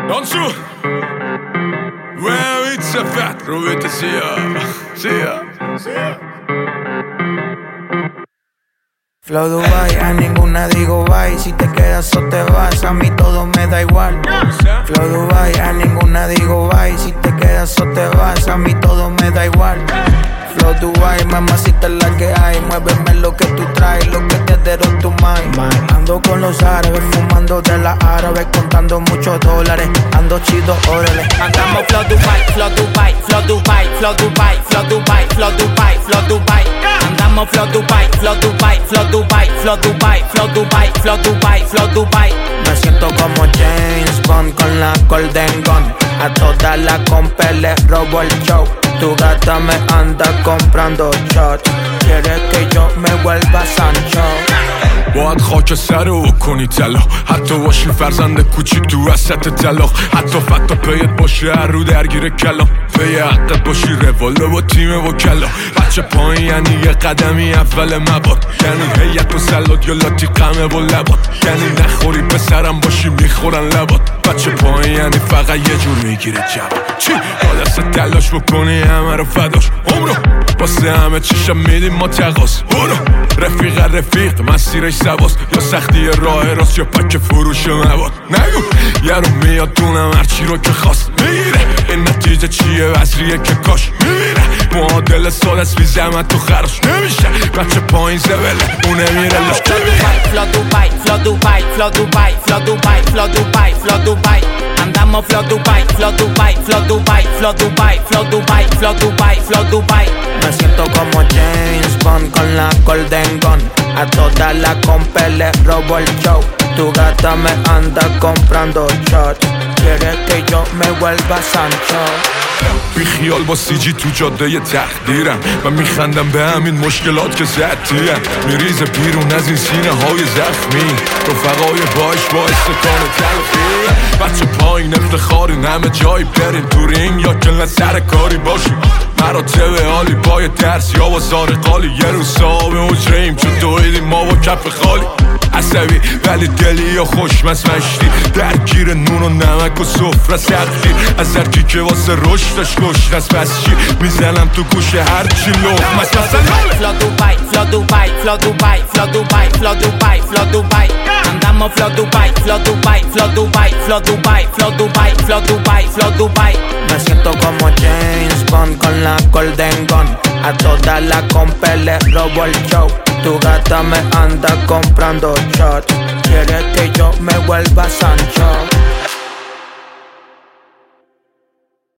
Don't you? Well, it's a fat, Rubita, see ya. Flow Dubai, a ninguna digo bye. Si te quedas o te vas, a mí todo me da igual. Flow Dubai, a ninguna digo bye. Si te quedas o te vas, a mí todo me da igual. Flow Dubai, mamacita la que hay. Muéveme lo que tú traes, lo que te dero tu mind. Ando con los árabes, fumando de la árabe, contando muchos dólares. Ando chido, órale. Andamos Flow Dubai, Flow Dubai, Flow Dubai, Flow Dubai, Flow Dubai, Flow Dubai, Flow Dubai. Andamos Flow Dubai, Flow Dubai, Flow Dubai, Flow Dubai, Flow Dubai, Flow Dubai, Flow Dubai. Me siento como James Bond con la Golden Gun. A toda la compa le robo el show. Tu gata me anda comprando shots. Quiere que yo me vuelva Sancho. باید خاک سر او کنی طلا حتی باشی فرزند کوچیک تو وسط طلاق حتی فتا پیت باشه هر رو درگیر کلام پی حقت باشی رواله و تیم وکلا بچه پایین یعنی یه قدمی اول مباد یعنی هیت و سلات یا لاتی قمه و لبات یعنی نخوری پسرم باشی میخورن لبات بچه پایین یعنی فقط یه جور میگیره جواب چی؟ با دست تلاش بکنی همه رو فداش عمرو واسه همه چیشم میدیم ما تقاس رفیق مسیرش سواست یا سختی راه راست یا پک فروش مواد نگو یارو میاد دونم هرچی رو که خواست میره این نتیجه چیه وزریه که کاش میمیره معادل سال از بی زحمت تو خرش نمیشه بچه پایین زبله اونه میره لش Flow Dubai, Flow Dubai, Flow Dubai, Flow Dubai, Flow Dubai, Flow Dubai. Andamos Flow Dubai, Flow Dubai, Flow Dubai, Flow Dubai, Flow Dubai, Flow Dubai, Flow Dubai. Me siento como James Bond con la Golden Gun. A toda la compa le robo el show. Tu gata me anda comprando shots. Quiere que yo me vuelva Sancho. بی خیال با سیجی تو جاده ی تقدیرم و میخندم به همین مشکلات که زدیم میریز بیرون از این سینه های زخمی رفقای باش باعث کان تلخی بچه پایین افتخاری همه جایی بریم تو رینگ یا کلن سر کاری باشیم مراتب عالی با درس یا با زارقالی یه روز صاحب حجرهیم چون دویدیم ما با کف خالی عصبی ولی دلی یا خوشمست مشتی درگیر نون و نمک و سفره سختی از هرکی که واسه رشدش گشنست پس چی میزنم تو گوش هرچی لقمست مثلا Flow Dubai, Flow Dubai, Flow Dubai, Flow Dubai, Flow Dubai, Flow Dubai. Andamos Flow Dubai, Flow Dubai, Flow Dubai, Flow Dubai, Flow Dubai, Flow Dubai, Flow Dubai. Me siento como James Bond con la Golden Gun. A toda la compa le robo el show. Tu gata me anda comprando shots. Quiere que yo me vuelva Sancho.